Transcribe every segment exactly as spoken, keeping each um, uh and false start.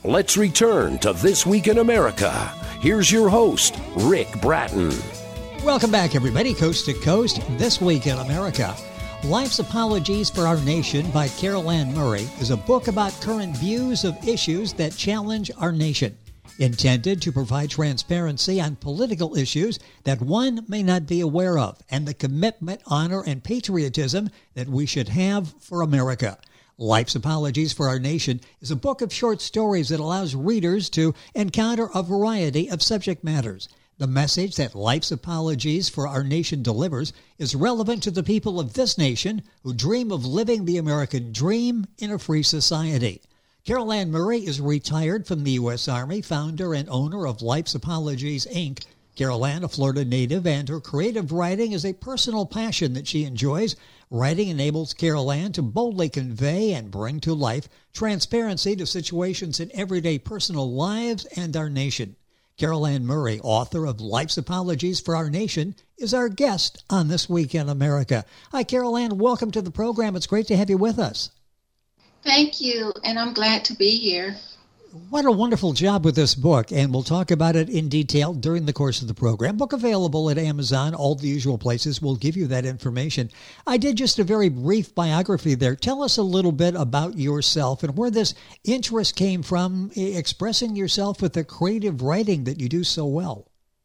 Let's return to This Week in America. Here's your host, Rick Bratton. Welcome back, everybody, coast to coast. This Week in America. Life's Apologies for Our Nation by Carol Ann Murray is a book about current views of issues that challenge our nation, intended to provide transparency on political issues that one may not be aware of, and the commitment, honor, and patriotism that we should have for America. Life's Apologies for Our Nation is a book of short stories that allows readers to encounter a variety of subject matters. The message that Life's Apologies for Our Nation delivers is relevant to the people of this nation who dream of living the American dream in a free society. Carol Ann Murray is retired from the U S Army, founder and owner of Life's Apologies, Incorporated. Carol Ann, a Florida native, and her creative writing is a personal passion that she enjoys. Writing enables Carol Ann to boldly convey and bring to life transparency to situations in everyday personal lives and our nation. Carol Ann Murray, author of Life's Apologies for Our Nation, is our guest on This Week in America. Hi, Carol Ann. Welcome to the program. It's great to have you with us. Thank you, and I'm glad to be here. What a wonderful job with this book, and we'll talk about it in detail during the course of the program. Book available at Amazon, all the usual places. We'll give you that information. I did just a very brief biography there. Tell us a little bit about yourself and where this interest came from, expressing yourself with the creative writing that you do so well.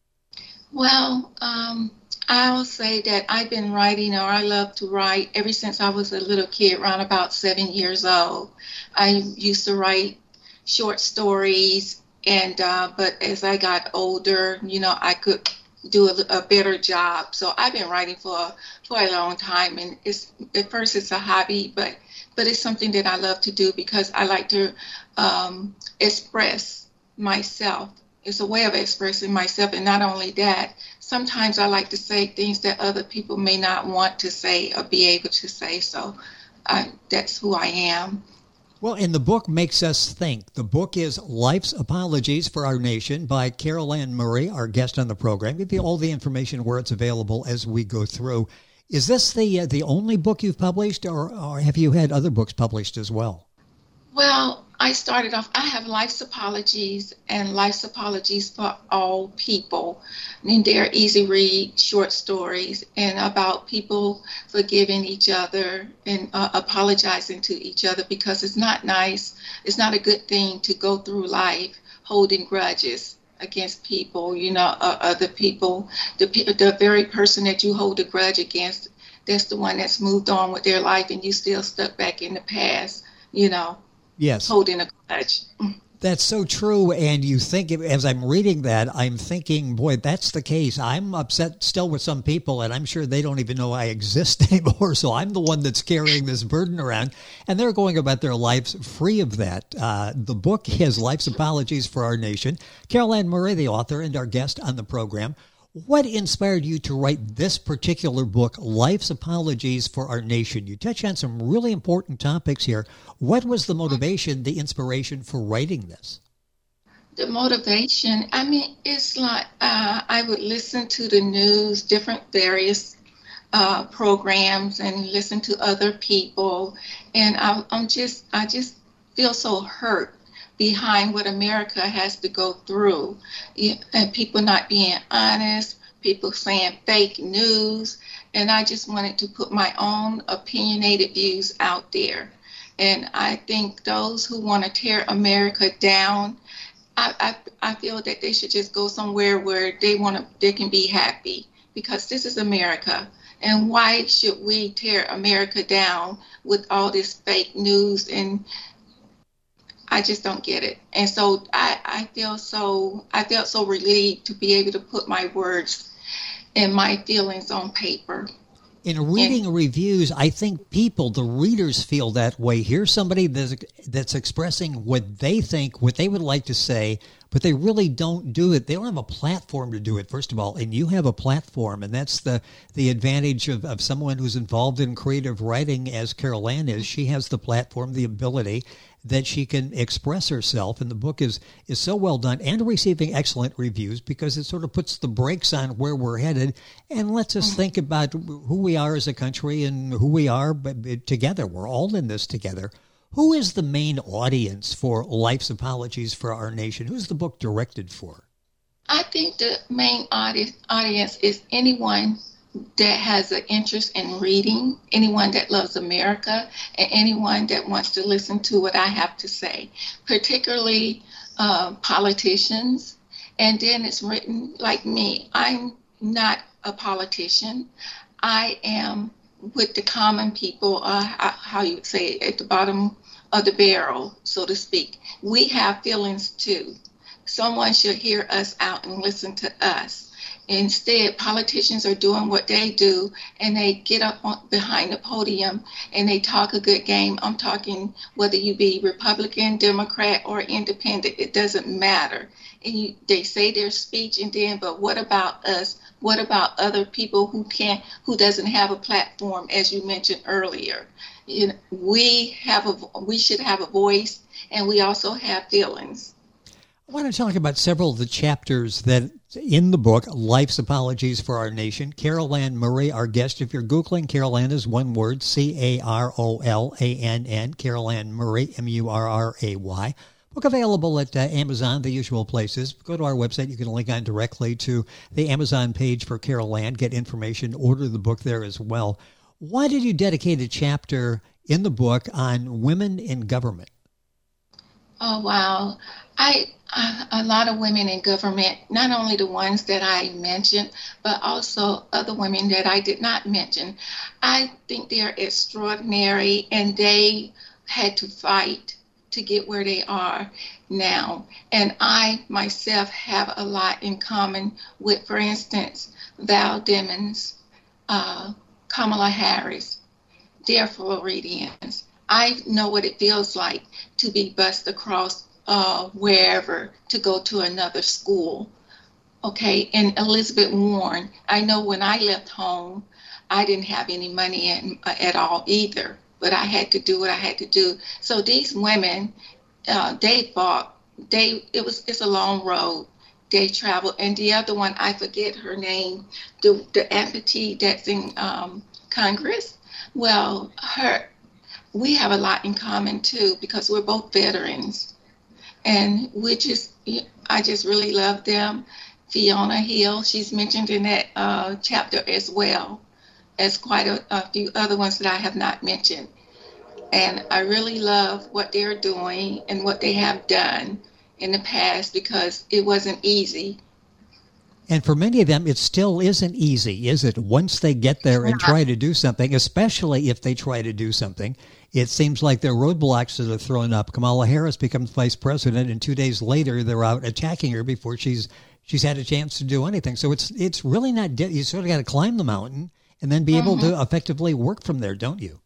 Well, um, I'll say that I've been writing, or I love to write, ever since I was a little kid, around about seven years old. I used to write short stories, and uh, but as I got older, you know, I could do a, a better job. So I've been writing for for a long time, and it's at first it's a hobby, but but it's something that I love to do because I like to um, express myself. It's a way of expressing myself, and not only that, sometimes I like to say things that other people may not want to say or be able to say. So I, that's who I am. Well, and the book makes us think. The book is Life's Apologies for Our Nation by Carol Ann Murray, our guest on the program. Give you all the information where it's available as we go through. Is this the uh, the only book you've published, or, or have you had other books published as well? Well, I started off, I have Life's Apologies and Life's Apologies for All People. And they're easy read short stories and about people forgiving each other and uh, apologizing to each other, because it's not nice. It's not a good thing to go through life holding grudges against people, you know, uh, other people. The, the very person that you hold a grudge against, that's the one that's moved on with their life, and you still stuck back in the past, you know. Yes. Holding a grudge. That's so true. And you think, as I'm reading that, I'm thinking, boy, that's the case. I'm upset still with some people, and I'm sure they don't even know I exist anymore. So I'm the one that's carrying this burden around, and they're going about their lives free of that. Uh, the book is Life's Apologies for Our Nation. Carol Ann Murray, the author and our guest on the program. What inspired you to write this particular book, Life's Apologies for Our Nation? You touch on some really important topics here. What was the motivation, the inspiration for writing this? The motivation, I mean, it's like uh, I would listen to the news, different various uh, programs, and listen to other people, and I, I'm just, I just feel so hurt behind what America has to go through, and people not being honest, people saying fake news, and I just wanted to put my own opinionated views out there. And I think those who want to tear America down, I, I I feel that they should just go somewhere where they want to, they can be happy, because this is America. And why should we tear America down with all this fake news? And I just don't get it. And so I, I feel so I felt so relieved to be able to put my words and my feelings on paper. In reading and, reviews, I think people, the readers, feel that way. Here's somebody that's, that's expressing what they think, what they would like to say, but they really don't do it. They don't have a platform to do it, first of all, and you have a platform, and that's the, the advantage of, of someone who's involved in creative writing, as Carol Ann is. She has the platform, the ability that she can express herself, and the book is is so well done and receiving excellent reviews, because it sort of puts the brakes on where we're headed and lets us think about who we are as a country and who we are but together. We're all in this together. Who is the main audience for Life's Apologies for Our Nation? Who's the book directed for? I think the main audi- audience is anyone that has an interest in reading, anyone that loves America, and anyone that wants to listen to what I have to say, particularly uh, politicians. And then it's written like me. I'm not a politician. I am with the common people, uh, how you would say, at the bottom of the barrel, so to speak. We have feelings too. Someone should hear us out and listen to us. Instead, politicians are doing what they do, and they get up on, behind the podium and they talk a good game. I'm talking whether you be Republican, Democrat, or Independent, it doesn't matter. And you, they say their speech, and then, but what about us? What about other people who can't, who doesn't have a platform, as you mentioned earlier? You know, we have a, we should have a voice, and we also have feelings. I want to talk about several of the chapters that in the book, Life's Apologies for Our Nation. Carol Ann Murray, our guest. If you're Googling, Carol Ann is one word, C A R O L A N N, Carol Ann Murray, M U R R A Y. Book available at uh, Amazon, the usual places. Go to our website. You can link on directly to the Amazon page for Carol Ann, get information, order the book there as well. Why did you dedicate a chapter in the book on women in government? Oh, wow. I, I a lot of women in government, not only the ones that I mentioned, but also other women that I did not mention. I think they're extraordinary, and they had to fight to get where they are now. And I myself have a lot in common with, for instance, Val Demings, uh, Kamala Harris. They're Floridians. I know what it feels like to be bused across uh, wherever to go to another school. Okay, and Elizabeth Warren, I know when I left home, I didn't have any money in, uh, at all either, but I had to do what I had to do. So these women, uh, they fought. They it was it's a long road. They traveled, and the other one, I forget her name, the the amputee that's in um, Congress. Well, her. We have a lot in common too, because we're both veterans, and we just, I just really love them. Fiona Hill, she's mentioned in that uh, chapter as well as quite a, a few other ones that I have not mentioned. And I really love what they're doing and what they have done in the past, because it wasn't easy. And for many of them, it still isn't easy, is it? Once they get there and try to do something, especially if they try to do something, it seems like there are roadblocks that are thrown up. Kamala Harris becomes vice president, and two days later, they're out attacking her before she's she's had a chance to do anything. So it's it's really not, de- you sort of got to climb the mountain and then be mm-hmm. able to effectively work from there, don't you?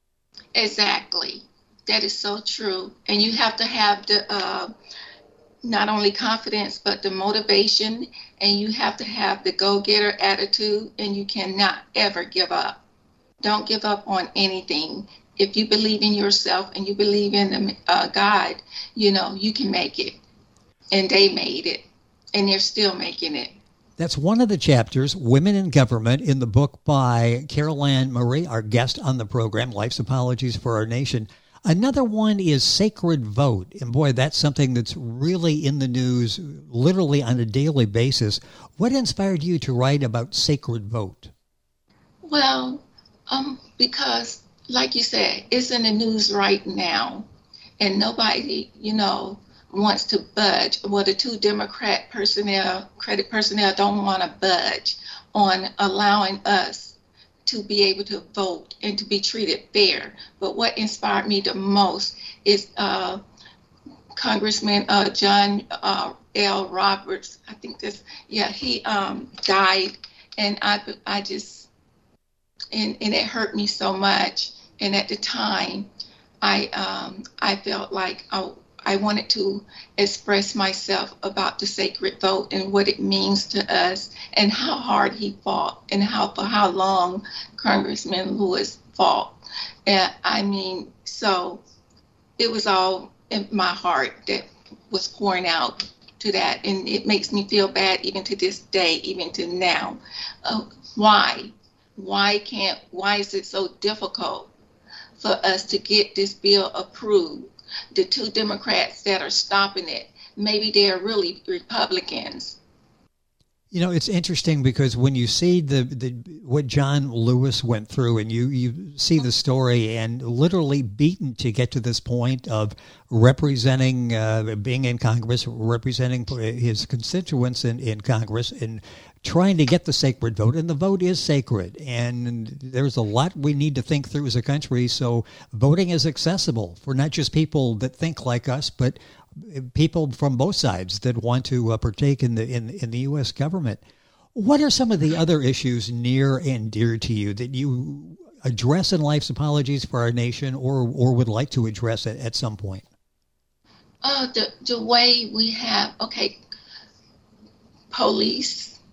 Exactly. That is so true. And you have to have the uh, not only confidence, but the motivation, and you have to have the go-getter attitude, and you cannot ever give up. Don't give up on anything. If you believe in yourself and you believe in the, uh, God, you know, you can make it. And they made it, and they're still making it. That's one of the chapters, Women in Government, in the book by Carol Ann Murray, our guest on the program, Life's Apologies for Our Nation. Another one is Sacred Vote. And boy, that's something that's really in the news literally on a daily basis. What inspired you to write about Sacred Vote? Well, um, because, like you said, it's in the news right now. And nobody, you know, wants to budge. Well, the two Democrat personnel, credit personnel don't want to budge on allowing us to be able to vote and to be treated fair. But what inspired me the most is uh, Congressman uh, John uh, L. Roberts. I think this, yeah, he um, died, and I, I just, and, and it hurt me so much. And at the time, I, um, I felt like I, I wanted to express myself about the sacred vote and what it means to us, and how hard he fought, and how for how long Congressman Lewis fought. And I mean, so it was all in my heart that was pouring out to that, and it makes me feel bad even to this day, even to now. Uh, why? Why can't? Why is it so difficult for us to get this bill approved. The two Democrats that are stopping it, maybe they're really Republicans. You know, it's interesting because when you see the, the what John Lewis went through, and you, you see the story, and literally beaten to get to this point of representing, uh, being in Congress, representing his constituents in, in Congress, and trying to get the sacred vote. And the vote is sacred, and there's a lot we need to think through as a country, so voting is accessible for not just people that think like us, but people from both sides that want to uh, partake in the in, in the U S government. What are some of the other issues near and dear to you that you address in Life's Apologies for Our Nation, or or would like to address it at some point? Uh, the the way we have okay, police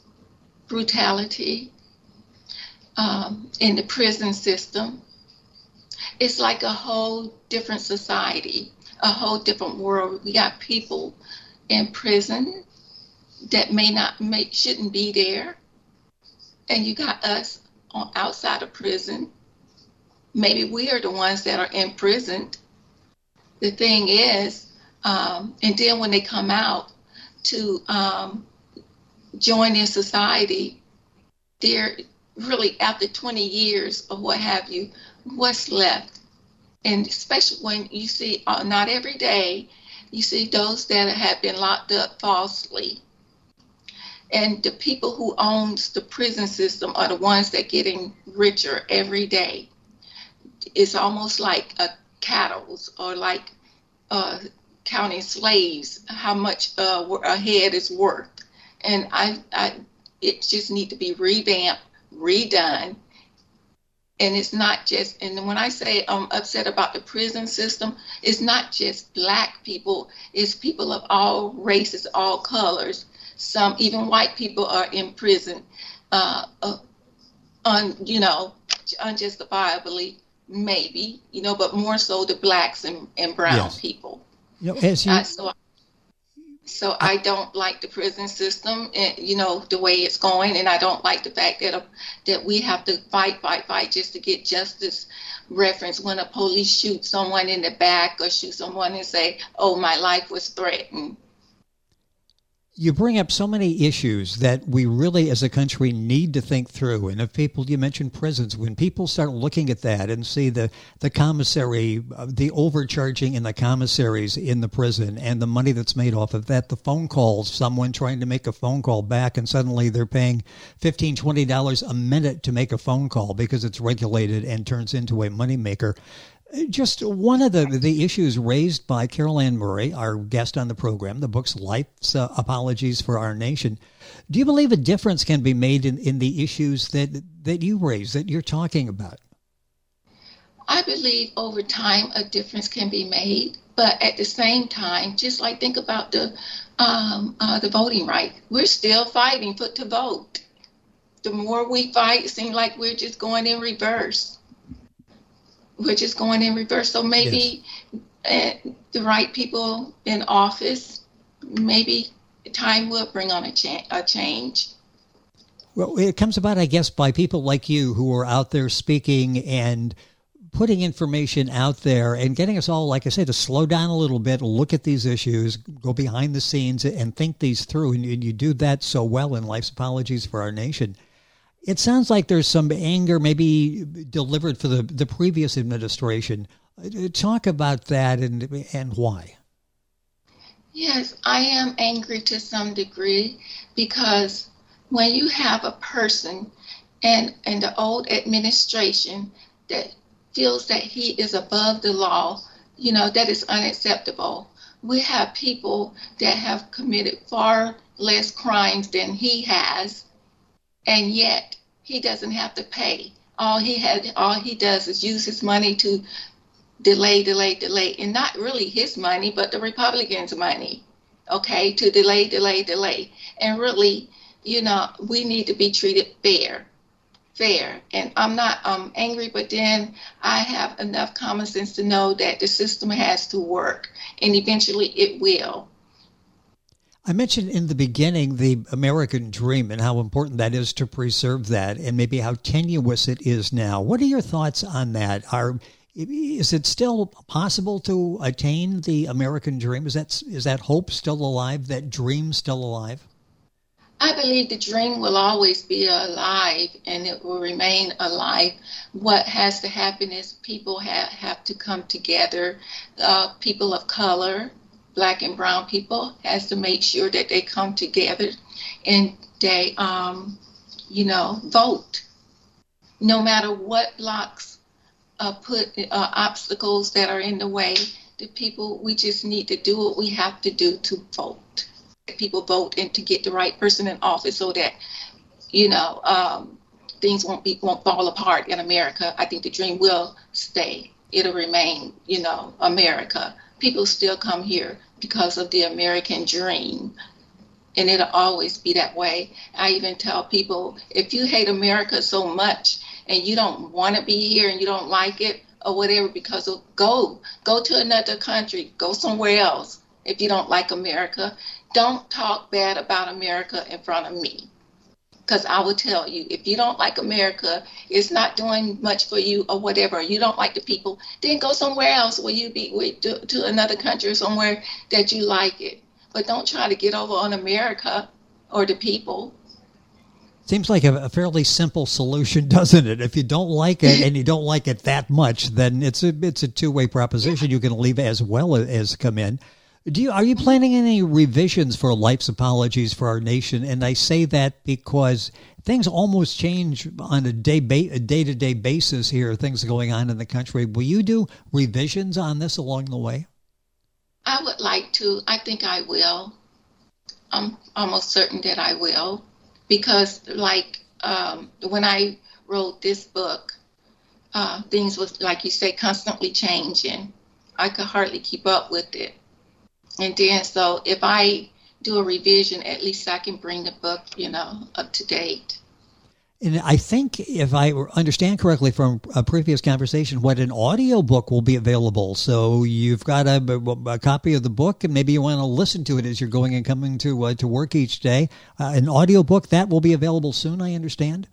brutality um, in the prison system. It's like a whole different society. A whole different world. We got people in prison that may not, may, shouldn't be there. And you got us on outside of prison. Maybe we are the ones that are imprisoned. The thing is, um, and then when they come out to um, join in society, they're really, after twenty years or what have you, what's left? And especially when you see, uh, not every day, you see those that have been locked up falsely. And the people who owns the prison system are the ones that are getting richer every day. It's almost like a cattle, or like uh, counting slaves, how much uh, a head is worth. And I, I, it just need to be revamped, redone. And it's not just, and when I say I'm upset about the prison system, it's not just Black people, it's people of all races, all colors. Some, even white people, are in prison, uh, uh, un, you know, unjustifiably, maybe, you know, but more so the Blacks and, and brown yes. people. You know, as you... uh, so, So I don't like the prison system, and, you know, the way it's going, and I don't like the fact that uh, that we have to fight, fight, fight just to get justice. Reference when a police shoots someone in the back or shoot someone and say, "Oh, my life was threatened." You bring up so many issues that we really, as a country, need to think through. And if people, you mentioned prisons, when people start looking at that and see the, the commissary, uh, the overcharging in the commissaries in the prison and the money that's made off of that, the phone calls, someone trying to make a phone call back and suddenly they're paying fifteen dollars, twenty dollars a minute to make a phone call because it's regulated and turns into a moneymaker. Just one of the, the issues raised by Carol Ann Murray, our guest on the program, the book's Life's uh, Apologies for Our Nation. Do you believe a difference can be made in, in the issues that, that you raise, that you're talking about? I believe over time a difference can be made, but at the same time, just like think about the um, uh, the voting right. We're still fighting for to vote. The more we fight, it seems like we're just going in reverse. We're just going in reverse. So maybe yes. uh, the right people in office, maybe time will bring on a, cha- a change. Well, it comes about, I guess, by people like you who are out there speaking and putting information out there and getting us all, like I said, to slow down a little bit, look at these issues, go behind the scenes and think these through. And you do that so well in Life's Apologies for Our Nation. It sounds like there's some anger maybe delivered for the, the previous administration. Talk about that and and why. Yes, I am angry to some degree because when you have a person and in the old administration that feels that he is above the law, you know, that is unacceptable. We have people that have committed far less crimes than he has, and yet he doesn't have to pay. All he had, all he does is use his money to delay, delay, delay, and not really his money, but the Republicans' money, okay, to delay, delay, delay. And really, you know, we need to be treated fair, fair. And I'm not um, angry, but then I have enough common sense to know that the system has to work, and eventually it will. I mentioned in the beginning the American dream and how important that is to preserve that, and maybe how tenuous it is now. What are your thoughts on that? Are Is it still possible to attain the American dream? Is that is that hope still alive? That dream still alive? I believe the dream will always be alive, and it will remain alive. What has to happen is people have, have to come together. Uh, people of color, black and brown people, has to make sure that they come together and they, um, you know, vote. No matter what blocks uh, put uh, obstacles that are in the way, the people, we just need to do what we have to do to vote. People vote and to get the right person in office so that, you know, um, things won't be won't fall apart in America. I think the dream will stay. It'll remain, you know, America. People still come here because of the American dream, and it'll always be that way. I even tell people, if you hate America so much and you don't want to be here and you don't like it or whatever, because of go go to another country, go somewhere else. If you don't like America, don't talk bad about America in front of me, because I will tell you, if you don't like America, it's not doing much for you or whatever, you don't like the people, then go somewhere else where you be with, to, to another country or somewhere that you like it. But don't try to get over on America or the people. Seems like a, a fairly simple solution, doesn't it? If you don't like it and you don't like it that much, then it's a it's a two-way proposition. You can leave as well as come in. Do you, are you planning any revisions for Life's Apologies for Our Nation? And I say that because things almost change on a day ba- a day-to-day basis here, things going on in the country. Will you do revisions on this along the way? I would like to. I think I will. I'm almost certain that I will. Because, like, um, when I wrote this book, uh, things was, like you say, constantly changing. I could hardly keep up with it. And then, so if I do a revision, at least I can bring the book, you know, up to date. And I think, if I understand correctly from a previous conversation, what an audio book will be available. So you've got a, a copy of the book, and maybe you want to listen to it as you're going and coming to uh, to work each day. Uh, an audio book, that will be available soon, I understand?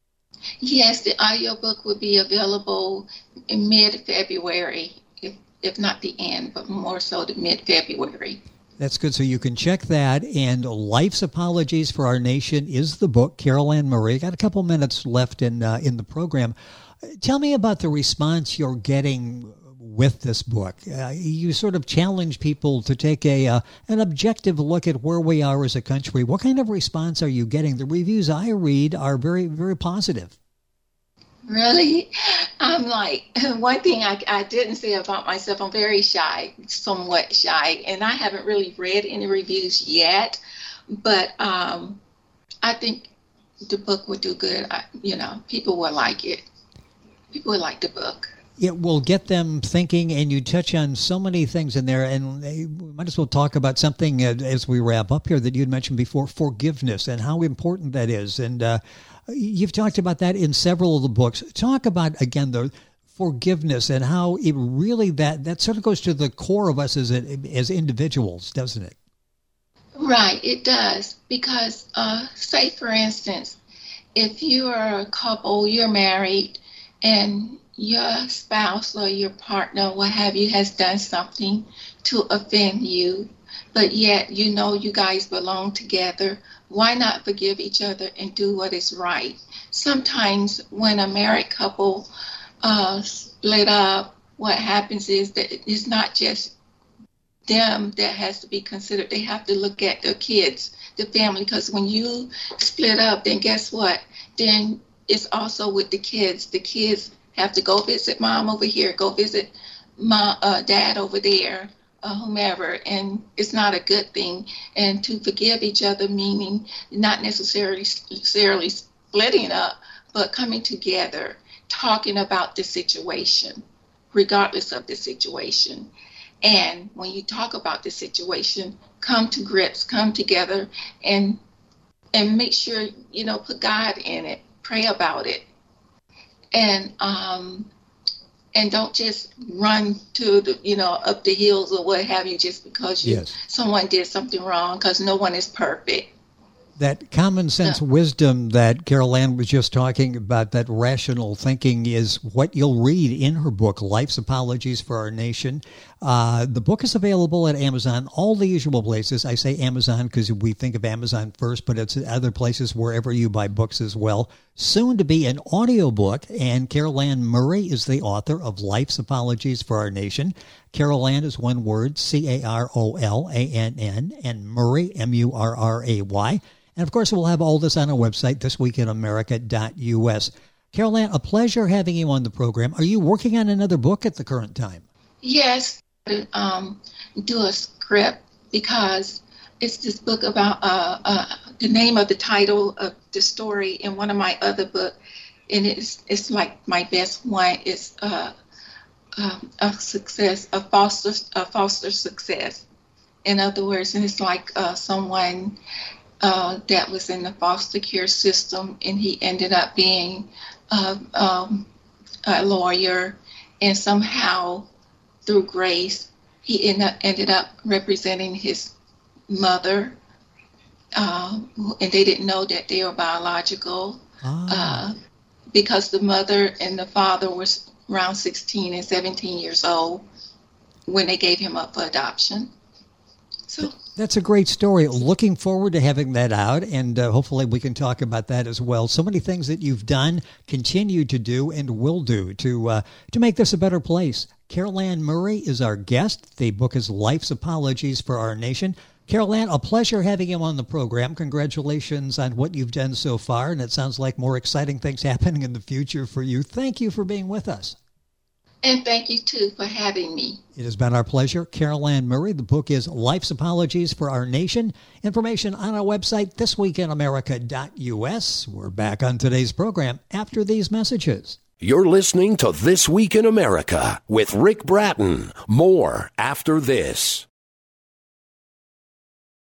Yes, the audio book will be available in mid-February, if, if not the end, but more so the mid-February. That's good. So you can check that. And Life's Apologies for Our Nation is the book. Carol Ann Murray. Got a couple minutes left in uh, in the program. Tell me about the response you're getting with this book. Uh, you sort of challenge people to take a uh, an objective look at where we are as a country. What kind of response are you getting? The reviews I read are very, very positive. Really? I'm like, one thing I, I didn't say about myself, I'm very shy, somewhat shy, and I haven't really read any reviews yet, but um, I think the book would do good. I, you know, people will like it. People will like the book. It will get them thinking, and you touch on so many things in there, and we might as well talk about something uh, as we wrap up here that you'd mentioned before, forgiveness, and how important that is. And uh, you've talked about that in several of the books. Talk about, again, the forgiveness and how it really, that, that sort of goes to the core of us as, as individuals, doesn't it? Right, it does. Because, uh, say, for instance, if you are a couple, you're married, and your spouse or your partner, what have you, has done something to offend you, but yet you know you guys belong together, why not forgive each other and do what is right? Sometimes when a married couple uh, split up, what happens is that it's not just them that has to be considered. They have to look at their kids, the family, because when you split up, then guess what? Then it's also with the kids. The kids have to go visit mom over here, go visit my uh, dad over there, uh, whomever, and it's not a good thing. And to forgive each other, meaning not necessarily necessarily splitting up, but coming together, talking about the situation, regardless of the situation. And when you talk about the situation, come to grips, come together, and and make sure, you know, put God in it, pray about it. And um, and don't just run to the, you know, up the hills or what have you, just because you yes. someone did something wrong, because no one is perfect. That common sense yeah. wisdom that Carol Ann was just talking about, that rational thinking, is what you'll read in her book, Life's Apologies for Our Nation. Uh, the book is available at Amazon, all the usual places. I say Amazon because we think of Amazon first, but it's other places wherever you buy books as well. Soon to be an audiobook, and Carol Ann Murray is the author of Life's Apologies for Our Nation. Carol Ann is one word, C A R O L A N N, and Murray, M U R R A Y. And, of course, we'll have all this on our website, this week in america dot U S. Carol Ann, a pleasure having you on the program. Are you working on another book at the current time? Yes, um, do a script because it's this book about uh, uh, the name of the title of the story in one of my other books, and it's it's like my best one is uh, uh, a success, a foster, a foster success. In other words, and it's like uh, someone uh, that was in the foster care system, and he ended up being uh, um, a lawyer, and somehow through grace, he end up, ended up representing his mother, uh, and they didn't know that they were biological, ah. uh, because the mother and the father was around sixteen and seventeen years old when they gave him up for adoption. So that's a great story. Looking forward to having that out, and uh, hopefully we can talk about that as well. So many things that you've done, continue to do, and will do to uh, to make this a better place. Carol Ann Murray is our guest. The book is Life's Apologies for Our Nation. Carol Ann, a pleasure having you on the program. Congratulations on what you've done so far, and it sounds like more exciting things happening in the future for you. Thank you for being with us. And thank you, too, for having me. It has been our pleasure. Carol Ann Murray. The book is Life's Apologies for Our Nation. Information on our website, this week in america dot U S. We're back on today's program after these messages. You're listening to This Week in America with Rick Bratton. More after this.